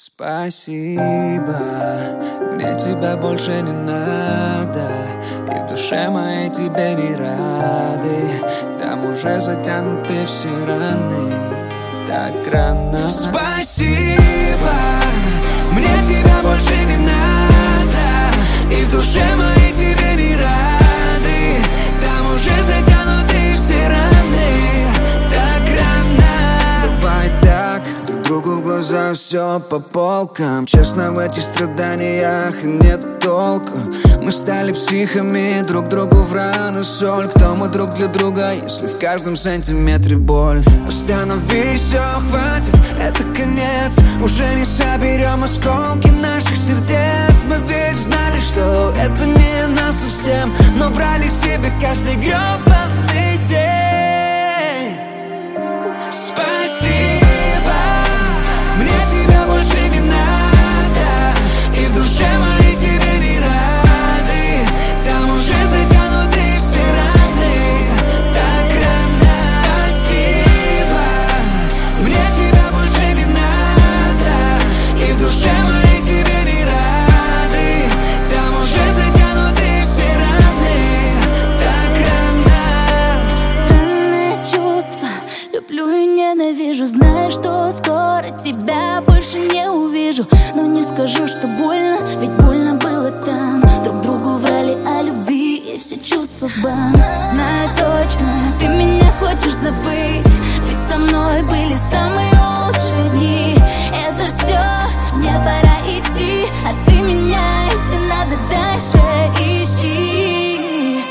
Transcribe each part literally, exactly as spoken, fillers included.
Спасибо, мне тебя больше не надо, и в душе моей тебе не рады. Там уже затянуты все раны, так рано. Спасибо, мне тебя больше не надо, и в душе моей тебе не рады. Там уже затянуты все раны, так рано. Давай так, друг другу в глаза, все по полкам. Честно, в этих страданиях нет толку. Мы стали психами, друг другу в рану соль. Кто мы друг для друга, если в каждом сантиметре боль? Остановись, все, хватит, это конец. Уже не соберем осколки наших сердец. Мы ведь знали, что это не нас совсем, но врали себе каждый гребаный день. Спасибо, мне тебя больше не надо, и в душе моей тебе не рады. Там уже затянуты все раны, так рано. Спасибо, мне тебя больше не надо, и в душе моей тебе не рады. Там уже затянуты все раны, так рано. Странное чувство, люблю и ненавижу. Знаю, что скоро тебя больше не увижу, но не скажу, что больно, ведь больно было там. Друг другу врали о любви, и все чувства в бан. Знаю точно, ты меня хочешь забыть, ведь со мной были самые лучшие дни. Это все, мне пора идти, а ты меня, если надо, дальше ищи.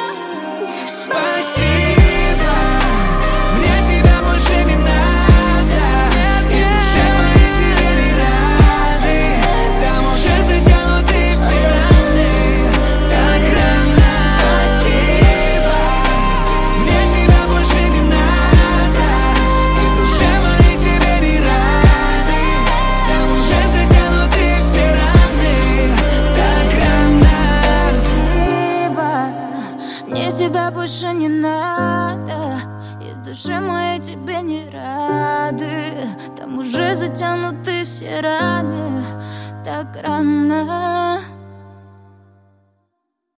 Спасибо, мне тебя больше не надо, и в душе моей тебе не рады. Там уже затянуты все раны, так рано. Спасибо, мне тебя больше не надо, и в душе моей тебе не рады. Там уже затянуты все раны, так рано. Спасибо, мне тебя больше не надо, и в душе моей тебе не рады. Там уже затянуты все раны, так рано.